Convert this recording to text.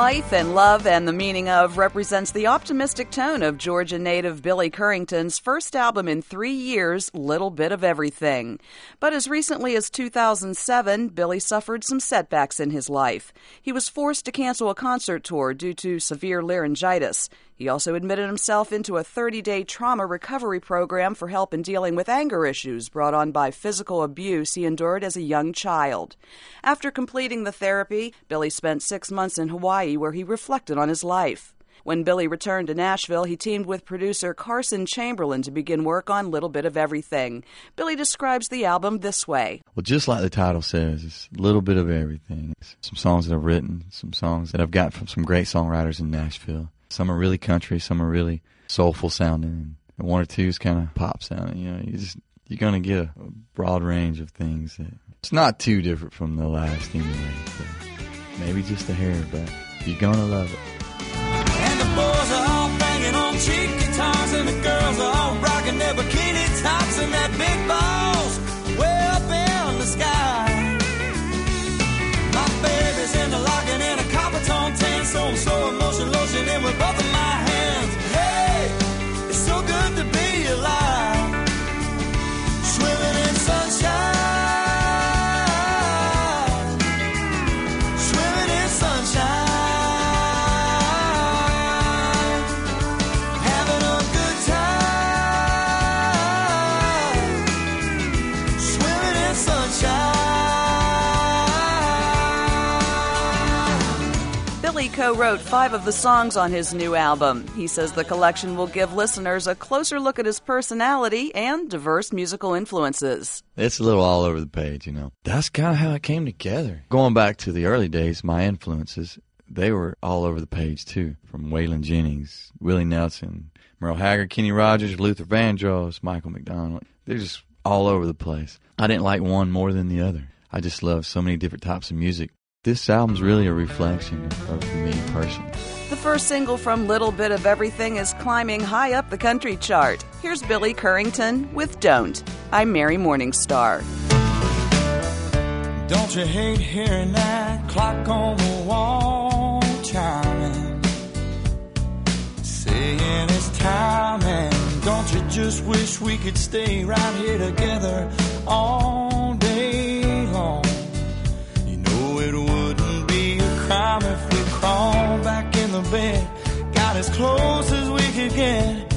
life and love and the meaning of represents the optimistic tone of Georgia native Billy Currington's first album in 3 years, Little Bit of Everything. But as recently as 2007, Billy suffered some setbacks in his life. He was forced to cancel a concert tour due to severe laryngitis. He also admitted himself into a 30-day trauma recovery program for help in dealing with anger issues brought on by physical abuse he endured as a young child. After completing the therapy, Billy spent 6 months in Hawaii where he reflected on his life. When Billy returned to Nashville, he teamed with producer Carson Chamberlain to begin work on Little Bit of Everything. Billy describes the album this way. Well, just like the title says, it's a little bit of everything. It's some songs that I've written, some songs that I've got from some great songwriters in Nashville. Some are really country, some are really soulful sounding, and one or two is kind of pop sounding. You know, you're going to get a broad range of things. It's not too different from the last anyway. So maybe just a hair, but you're going to love it. And the boys are all banging on cheap guitars, and the girls are all rocking their bikini tops, and that big ball's way up in the sky. My baby's in the locking in a copper tone tan, so I'm slow motion lotion in with both of my hands. Hey, it's so good to be alive, swimming in sunshine, swimming in sunshine. Billy co-wrote 5 of the songs on his new album. He says the collection will give listeners a closer look at his personality and diverse musical influences. It's a little all over the page, you know. That's kind of how it came together. Going back to the early days, my influences, they were all over the page too. From Waylon Jennings, Willie Nelson, Merle Haggard, Kenny Rogers, Luther Vandross, Michael McDonald. They're just all over the place. I didn't like one more than the other. I just love so many different types of music. This album's really a reflection of me personally. The first single from Little Bit of Everything is climbing high up the country chart. Here's Billy Currington with Don't. I'm Mary Morningstar. Don't you hate hearing that clock on the wall chiming, saying it's time, and don't you just wish we could stay right here together all day long? It wouldn't be a crime if we crawled back in the bed, got as close as we could get,